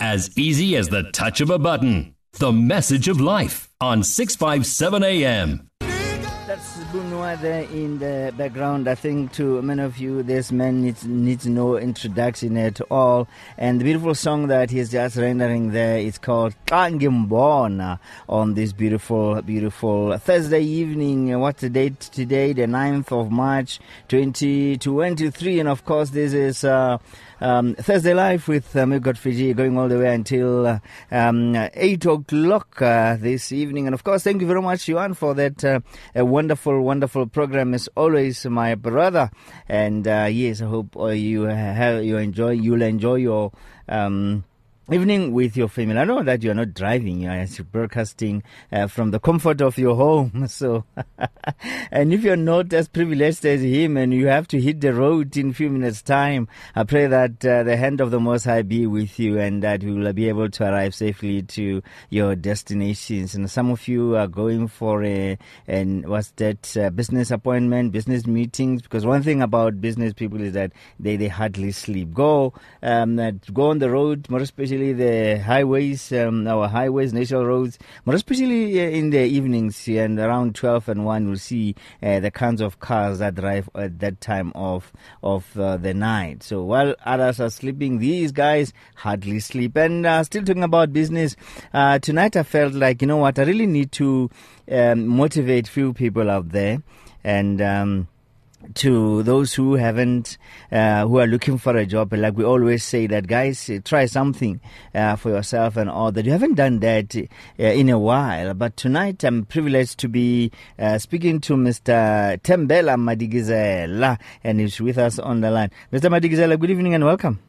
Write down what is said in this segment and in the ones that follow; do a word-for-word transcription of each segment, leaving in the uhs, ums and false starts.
As easy as the touch of a button. The Message of Life on six fifty-seven A M. That's Bunwa there in the background. I think to many of you, this man needs, needs no introduction at all. And the beautiful song that he's just rendering there is called Kangimbona on this beautiful, beautiful Thursday evening. What's the date today? The ninth of March, twenty twenty-three. And of course, this is uh, um, Thursday Live with uh, Milgot Fiji going all the way until uh, um, eight o'clock uh, this evening. And of course, thank you very much, Yuan, for that uh, wonderful, wonderful program as always, my brother. And uh, yes, I hope uh, you have, you enjoy, you'll enjoy your um, evening with your family. I know that you are not driving, you are broadcasting uh, from the comfort of your home. So, and if you're not as privileged as him and you have to hit the road in a few minutes' time, I pray that uh, the hand of the Most High be with you and that you will be able to arrive safely to your destinations. And some of you are going for a, and what's that, uh, business appointment, business meetings, because one thing about business people is that they, they hardly sleep. Go, um, uh, go on the road, more especially the highways, um, our highways, national roads, more especially in the evenings and around twelve and one, you'll see uh, the kinds of cars that drive at that time of of uh, the night. So while others are sleeping, these guys hardly sleep. And uh, still talking about business, uh, tonight I felt like, you know what, I really need to um, motivate few people out there. And um to those who haven't, uh, who are looking for a job, like we always say that, guys, uh, try something uh, for yourself and all that. You haven't done that uh, in a while, but tonight I'm privileged to be uh, speaking to Mister Thembela Madigizela, and he's with us on the line. Mister Madigizela, good evening and welcome.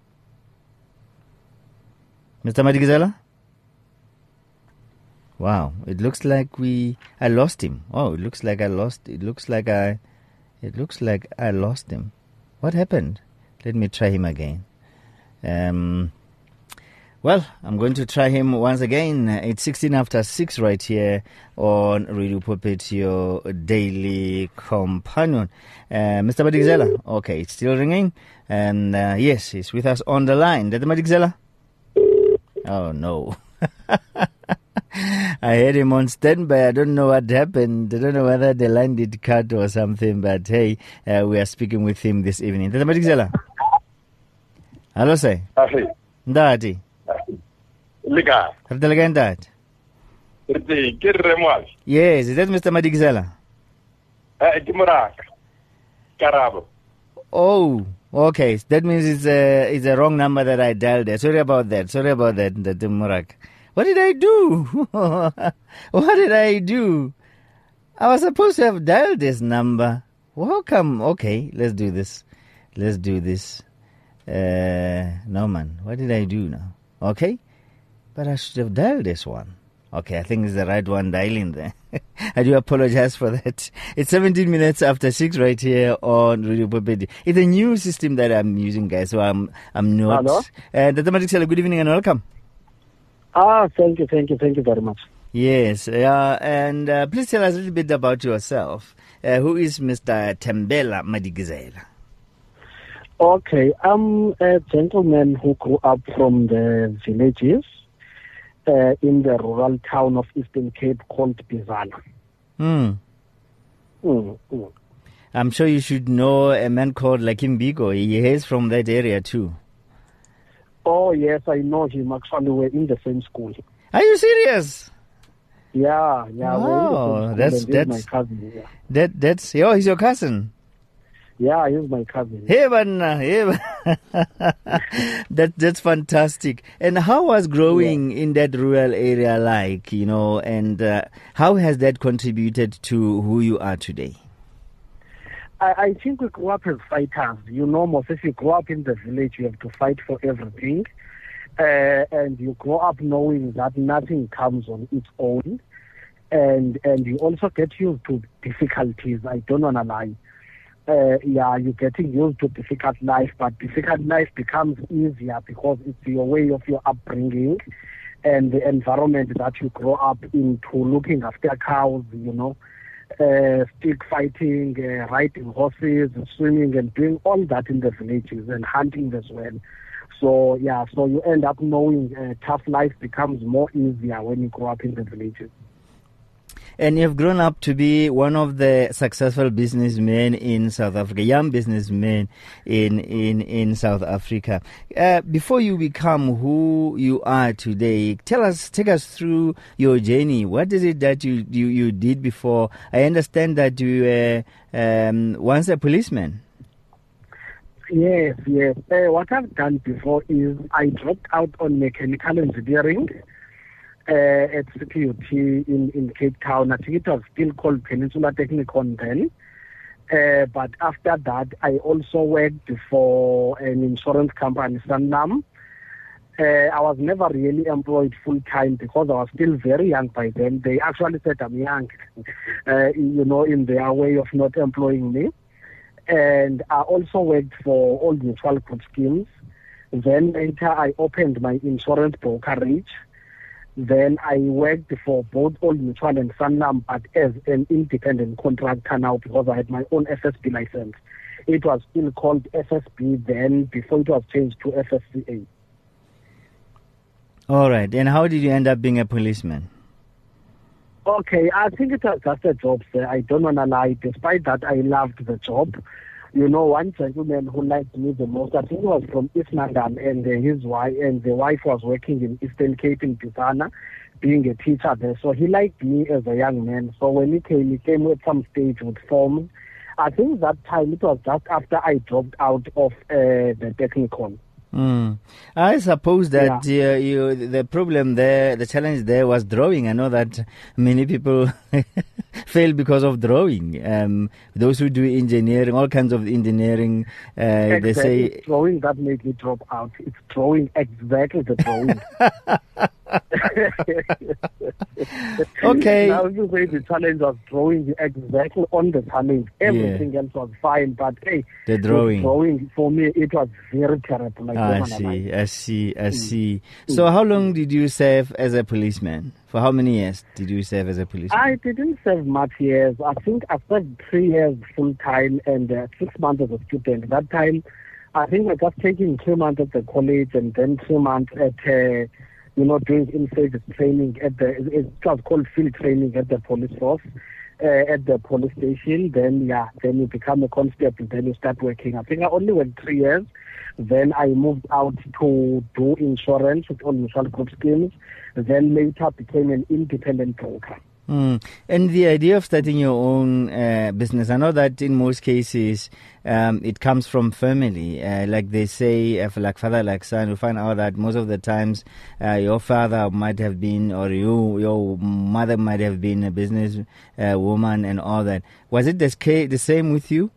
Mister Madigizela? Wow, it looks like we, I lost him. Oh, it looks like I lost, it looks like I, It looks like I lost him. What happened? Let me try him again. Um, well, I'm going to try him once again. It's sixteen after six right here on Radio Pulpit, your daily companion. Uh, Mister Madigizela. Okay, it's still ringing. And uh, yes, he's with us on the line. Mister Madigizela? Oh, no. I had him on standby. I don't know what happened. I don't know whether the line did cut or something, but hey, uh, we are speaking with him this evening. Tata Madigizela. Hello, sir. Afi. Ndati. Liga. Ritalaga ndati. Riti kirremwal. Yes, is that Mister Madigizela? Eh, Kimurak. Karabo. Oh, okay. That means it's a, it's a wrong number that I dialed there. Sorry about that. Sorry about that, Mister Murak. What did I do? What did I do? I was supposed to have dialed this number. How come? Okay, let's do this. Let's do this. Uh, no, man. What did I do now? Okay. But I should have dialed this one. Okay, I think it's the right one dialing there. I do apologize for that. It's seventeen minutes after six right here on Radio Pulpit. It's a new system that I'm using, guys, so I'm I'm not. Hello? Uh, Doctor Madigizela, good evening and welcome. Ah, thank you, thank you, thank you very much. Yes, uh, and uh, please tell us a little bit about yourself. Uh, who is Mister Thembela Madigizela? Okay, I'm a gentleman who grew up from the villages uh, in the rural town of Eastern Cape called Bizana. Hmm. Mm, mm. I'm sure you should know a man called Lakim Biko. He is from that area too. Oh, yes, I know him. Actually, we're in the same school. Are you serious? Yeah, yeah. Oh, we're in the same school. that's and he's that's my cousin. Yeah, that that's oh, he's your cousin. yeah, he's my cousin. Hey, man, hey, man. that that's fantastic. And how was growing yeah. in that rural area like, you know, and uh, how has that contributed to who you are today? I, I think we grew up as fighters. You know, most if you grow up in the village, you have to fight for everything. Uh, and you grow up knowing that nothing comes on its own. And and you also get used to difficulties. I don't want to lie. Uh, yeah, you're getting used to difficult life, but difficult life becomes easier because it's your way of your upbringing and the environment that you grow up into, looking after cows, you know, uh, stick fighting, uh, riding horses, swimming and doing all that in the villages and hunting as well. So, yeah, so you end up knowing uh, tough life becomes more easier when you grow up in the villages. And you've grown up to be one of the successful businessmen in South Africa, young businessmen in in, in South Africa. Uh, before you become who you are today, tell us, take us through your journey. What is it that you, you, you did before? I understand that you were um, once a policeman. Yes, yes. Uh, what I've done before is I dropped out on mechanical engineering Uh, at C P U T in, in Cape Town. I think it was still called Peninsula Technikon then. Uh, but after that, I also worked for an insurance company, Sanlam. Uh, I was never really employed full-time because I was still very young by then. They actually said I'm young, uh, you know, in their way of not employing me. And I also worked for Old Mutual Group schemes. Then later, I opened my insurance brokerage. Then I worked for both Old Mutual and Sanlam, but as an independent contractor now because I had my own F S B license. It was still called F S B then before it was changed to F S C A. All right. And how did you end up being a policeman? Okay, I think it was just a job, sir. I don't want to lie. Despite that, I loved the job. You know, one gentleman who liked me the most, I think he was from East London, and uh, his wife, and the wife was working in Eastern Cape in Pisana, being a teacher there. So he liked me as a young man. So when he came, he came at some stage with forms. I think that time it was just after I dropped out of uh, the Technikon. Mm. I suppose that yeah. uh, you, the problem there, the challenge there was drawing. I know that many people fail because of drawing. Um, those who do engineering, all kinds of engineering, uh, exactly. they say... It's drawing that made me drop out. It's drawing, exactly the drawing. Okay. Now you say the challenge was drawing exactly on the challenge. Everything yeah. else was fine, but hey, the drawing. The drawing for me it was very terrible. Like, I see, I see, I see. Mm. So how long did you serve as a policeman? For how many years did you serve as a policeman? I didn't serve much years. I think I served three years full time and uh, six months as a student. That time, I think I was taking two months at the college and then two months at, uh, you know, doing in-service training at the, it was called field training at the police force, uh, at the police station. Then, yeah, then you become a constable, then you start working. I think I only went three years. Then I moved out to do insurance with all mutual group schemes. Then later became an independent broker. Mm. And the idea of starting your own uh, business, I know that in most cases um, it comes from family. Uh, like they say, uh, like father, like son, you find out that most of the times uh, your father might have been, or you, your mother might have been a business uh, woman and all that. Was it the, the same with you?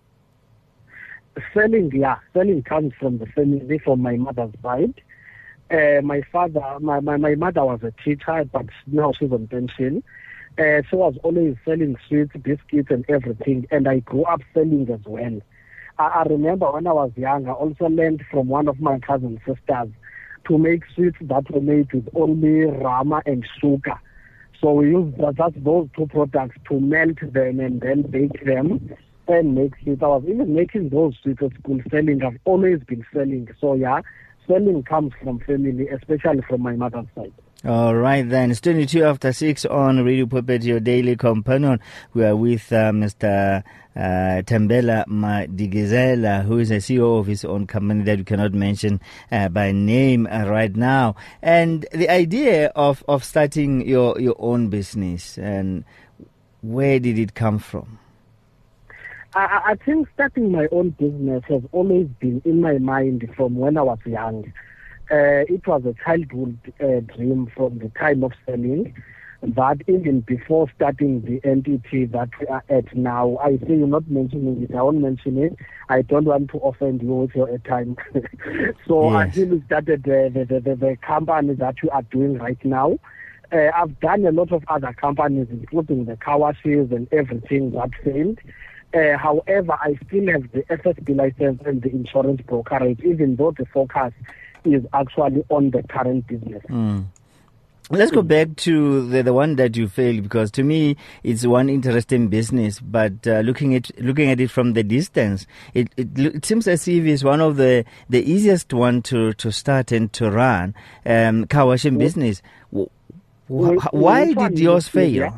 Selling, yeah. Selling comes from the family, from my mother's side. Uh, my father, my, my, my mother was a teacher, but now she's on pension. Uh, she was always selling sweets, biscuits, and everything, and I grew up selling as well. I, I remember when I was young, I also learned from one of my cousin sisters to make sweets that were made with only rama and sugar. So we used just those two products to melt them and then bake them and make sweets. I was even making those sweets at school, selling. I've always been selling. So yeah, selling comes from family, especially from my mother's side. All right, then. It's twenty-two after six on Radio Pulpit, your daily companion. We are with uh, Mister Uh, Thembela Madigizela, who is a C E O of his own company that we cannot mention uh, by name uh, right now. And the idea of, of starting your, your own business, and where did it come from? I, I think starting my own business has always been in my mind from when I was young. Uh, it was a childhood uh, dream from the time of selling, that even before starting the entity that we are at now, I say you're not mentioning it, I won't mention it. I don't want to offend you with your time. So yes. Until we started the, the, the, the company that we are doing right now, uh, I've done a lot of other companies, including the car washes and everything that failed. Uh, however, I still have the F S B license and the insurance brokerage, even though the focus is actually on the current business. Mm. Let's go back to the, the one that you failed, because to me it's one interesting business. But uh, looking at looking at it from the distance, it, it it seems as if it's one of the, the easiest one to, to start and to run. Um, car washing business. W- w- why did yours fail?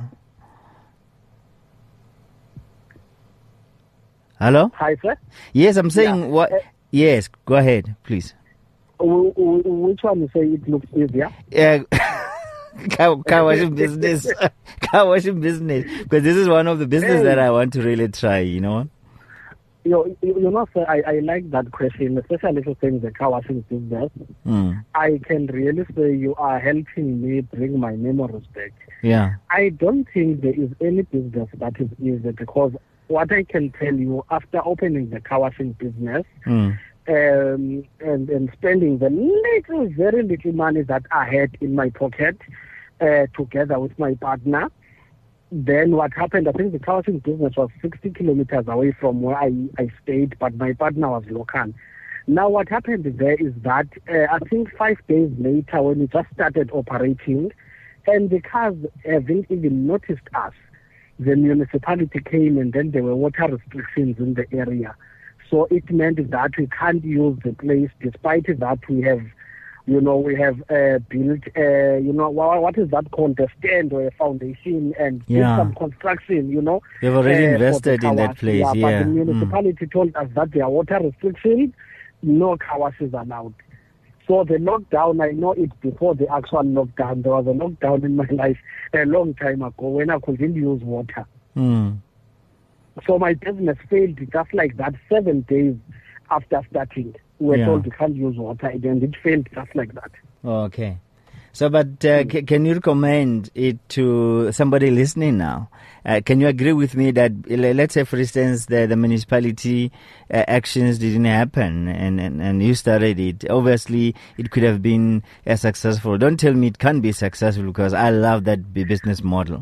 Hello? Hi, sir. Yes, I'm saying Yeah. what? Uh, yes, go ahead, please. w- w- which one you say it looks easier? Yeah. Car, car washing business, car washing business, because this is one of the business Hey. that I want to really try, you know. You, you, you know, sir, I, I like that question, especially if you're saying the car washing business. Mm. I can really say you are helping me bring my memories back. Yeah. I don't think there is any business that is easy, because what I can tell you, after opening the car washing business, Mm. um, and, and spending the little, very little money that I had in my pocket, uh, together with my partner, then what happened, I think the car washing business was sixty kilometers away from where I, I stayed, but my partner was local. Now what happened there is that uh, I think five days later, when we just started operating, and the cars haven't even noticed us, the municipality came, and then there were water restrictions in the area. So it meant that we can't use the place, despite that we have, you know, we have uh, built, uh, you know, what, what is that called, a stand or a foundation, and did Yeah. some construction, you know. You've already uh, for the invested in car that wash. place, Yeah, yeah. but the Mm. municipality told us that there are water restrictions, no car washes allowed. So the lockdown, I know it before the actual lockdown. There was a lockdown in my life a long time ago when I couldn't use water. Mm. So my business failed just like that seven days after starting. We were Yeah. told we can't use water, and it failed just like that. Okay. So, but uh, c- can you recommend it to somebody listening now? Uh, can you agree with me that, uh, let's say, for instance, the, the municipality uh, actions didn't happen and, and, and you started it? Obviously, it could have been uh, successful. Don't tell me it can't be successful, because I love that b- business model.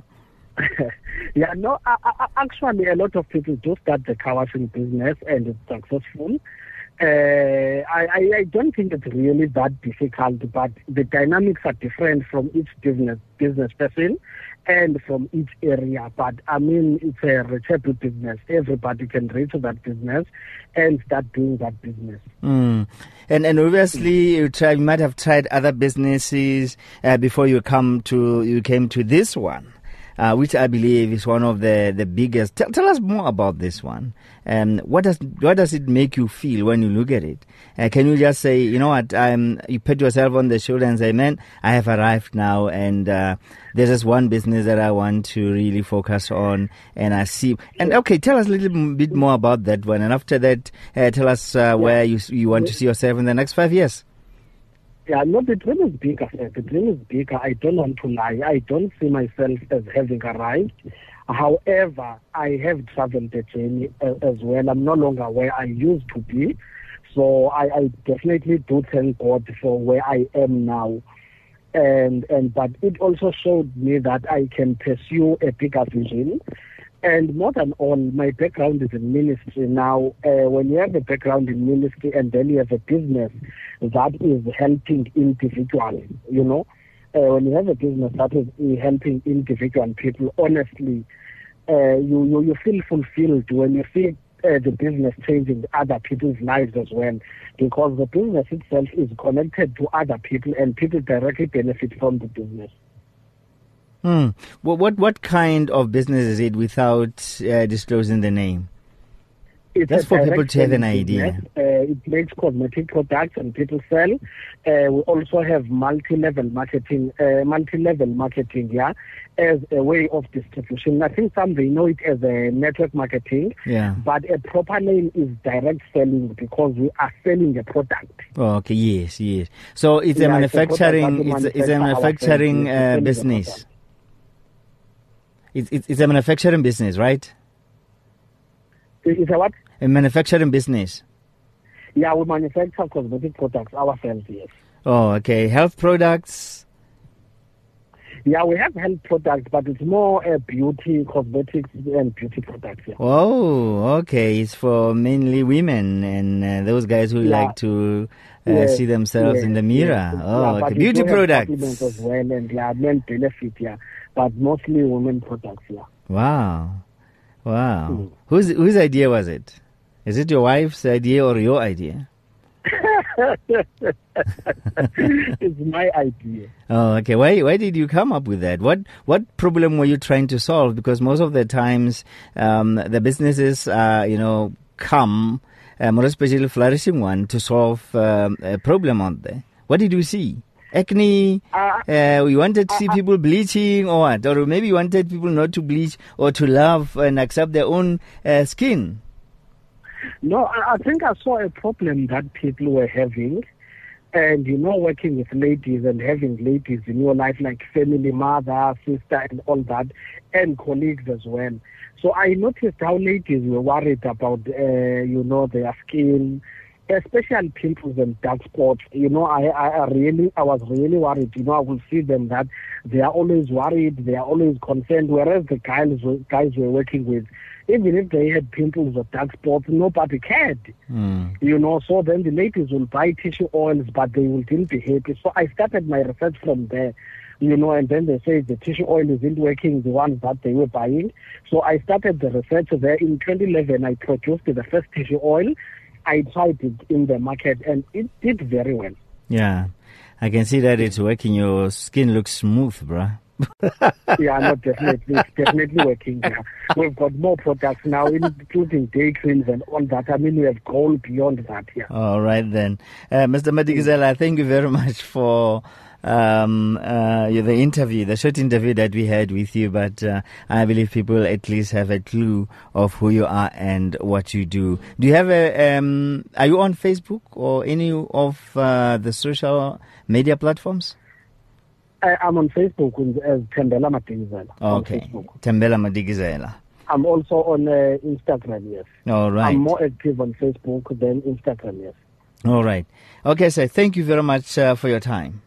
Yeah, no, I, I, actually, a lot of people do start the car washing business, and it's successful. Uh, I, I, I don't think it's really that difficult, but the dynamics are different from each business business person and from each area. But I mean, it's a reachable business. Everybody can reach that business and start doing that business. Mm. And and obviously, you try. You might have tried other businesses uh, before you come to you came to this one. Uh, which I believe is one of the, the biggest. Tell, tell us more about this one. Um, what does what does it make you feel when you look at it? Uh, can you just say, you know what, I'm, you pat yourself on the shoulder and say, man, I have arrived now, and uh, there's this one business that I want to really focus on, and I see. And okay, tell us a little bit more about that one, and after that, uh, tell us uh, where you you want to see yourself in the next five years. Yeah, no, the dream is bigger. The dream is bigger. I don't want to lie. I don't see myself as having arrived. However, I have traveled the journey as well. I'm no longer where I used to be. So I, I definitely do thank God for where I am now. And and but it also showed me that I can pursue a bigger vision. And more than all, my background is in ministry. Now, uh, when you have a background in ministry and then you have a business that is helping individuals, you know, uh, when you have a business that is helping individual people, honestly, uh, you, you, you feel fulfilled when you see uh, the business changing other people's lives as well, because the business itself is connected to other people and people directly benefit from the business. Hmm. What, what what kind of business is it without uh, disclosing the name? It's That's a for people direct to have an selling idea. business. Uh, it makes cosmetic products and people sell. Uh, we also have multi-level marketing, uh, multi-level marketing, yeah, as a way of distribution. I think some they know it as a network marketing, Yeah. but a proper name is direct selling because we are selling a product. Oh, okay. Yes. Yes. So it's Yeah, a it's a product that manufacturing. we It's a, it's a manufacture manufacturing ourselves. We're uh, selling the business. product. It's, it's it's a manufacturing business, right? It's a what? A manufacturing business. Yeah, we manufacture cosmetic products ourselves, yes. Oh, okay. Health products. Yeah, we have health products, but it's more uh, beauty, cosmetics, and beauty products. Yeah. Oh, okay. It's for mainly women and uh, those guys who Yeah. like to uh, yes, see themselves yes, in the mirror. Yes. Oh, yeah, okay. Beauty products as well, and yeah, men benefit, yeah, but mostly women products, yeah. Wow, wow. Mm. Whose whose idea was it? Is it your wife's idea or your idea? It's my idea. Oh, okay. Why why did you come up with that? What what problem were you trying to solve? Because most of the times, um, the businesses, uh, you know, come, uh, more especially flourishing one, to solve um, a problem out there. What did you see? Acne? Uh, uh, you wanted to see uh, people bleaching or what? Or maybe you wanted people not to bleach or to love and accept their own uh, skin? No, I think I saw a problem that people were having. And, you know, working with ladies and having ladies in your life, like family, mother, sister, and all that, and colleagues as well. So I noticed how ladies were worried about, uh, you know, their skin, especially pimples and dark spots. You know, I, I really, I was really worried. You know, I will see them that they are always worried, they are always concerned, whereas the guys, guys we're working with, even if they had pimples or dark spots, nobody cared. Mm. You know, so then the ladies will buy tissue oils, but they will didn't be happy. So I started my research from there, you know, and then they say the tissue oil isn't working, the ones that they were buying. So I started the research there. In twenty eleven, I produced the first tissue oil. I tried it in the market, and it did very well. Yeah, I can see that it's working. Your skin looks smooth, bruh. Yeah, no, definitely. It's definitely working. Yeah. We've got more products now, including day creams and all that. I mean, we have gone beyond that here. Yeah. All right, then. Uh, Mister Madikizela, thank you very much for um, uh, the interview, the short interview that we had with you. But uh, I believe people at least have a clue of who you are and what you do. Do you have a, um, are you on Facebook or any of uh, the social media platforms? I, I'm on Facebook as Tembela Madikizela. Okay, Tembela Madikizela. I'm also on uh, Instagram, yes. All right. I'm more active on Facebook than Instagram, yes. All right. Okay, sir. Thank you very much uh, for your time.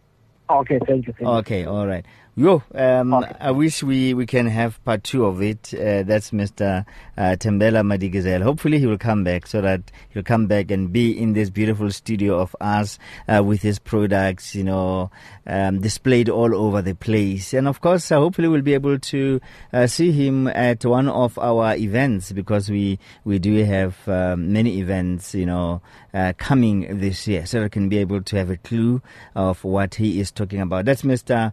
Okay, thank you. Thank okay, you. all right. Yo, um, okay. I wish we, we can have part two of it. Uh, that's Mister Uh, Tembela Madikizela. Hopefully he will come back so that he'll come back and be in this beautiful studio of us uh, with his products, you know, um, displayed all over the place. And of course, uh, hopefully we'll be able to uh, see him at one of our events, because we, we do have uh, many events, you know, uh, coming this year. So I can be able to have a clue of what he is talking about. That's Mister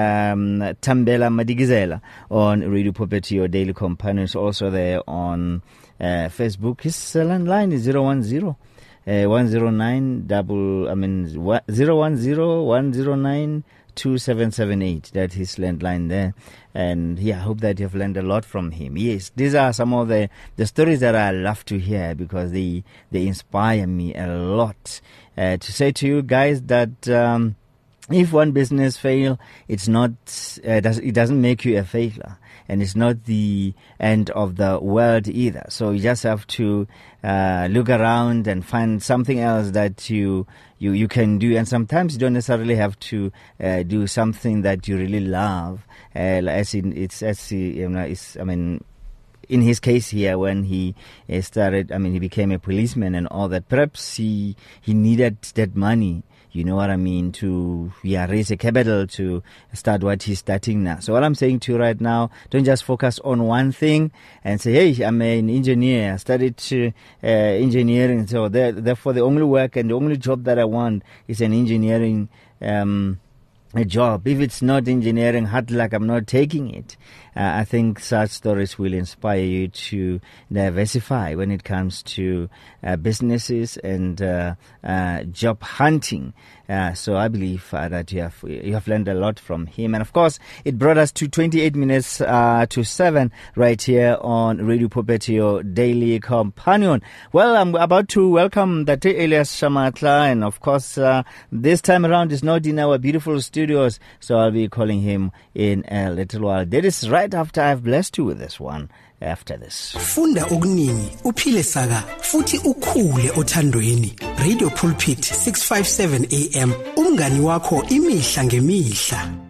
Um, Tembela Madikizela on Radio Pulpit, your daily companions, also there on uh, Facebook. His landline is zero one zero one zero nine double. I mean zero one zero one zero nine two seven seven eight. That's his landline there, and yeah, I hope that you've learned a lot from him. Yes, these are some of the the stories that I love to hear, because they they inspire me a lot. Uh, to say to you guys that. Um, If one business fail, it's not, uh, does, it doesn't make you a failure, and it's not the end of the world either. So you just have to uh, look around and find something else that you you you can do. And sometimes you don't necessarily have to uh, do something that you really love. Uh, as in, it's as you know, it's I mean. In his case here, when he uh, started, I mean, he became a policeman and all that. Perhaps he he needed that money. You know what I mean? To yeah, raise a capital to start what he's starting now. So what I'm saying to you right now, don't just focus on one thing and say, hey, I'm an engineer. I studied uh, engineering. So therefore the only work and the only job that I want is an engineering um a job. If it's not engineering, hard luck, I'm not taking it. Uh, I think such stories will inspire you to diversify when it comes to uh, businesses and uh, uh, job hunting. Uh, so I believe uh, that you have you have learned a lot from him. And of course, it brought us to twenty-eight minutes uh, to seven right here on Radio Pulpit, your daily companion. Well, I'm about to welcome Date Elias Shamatla, and of course, uh, this time around is not in our beautiful studios, so I'll be calling him in a little while. That is right after I've blessed you with this one. After this, funda okuningi uphile saka futhi ukhule othandweni. Radio Pulpit six fifty-seven A M, umngani wakho imihla ngemihla.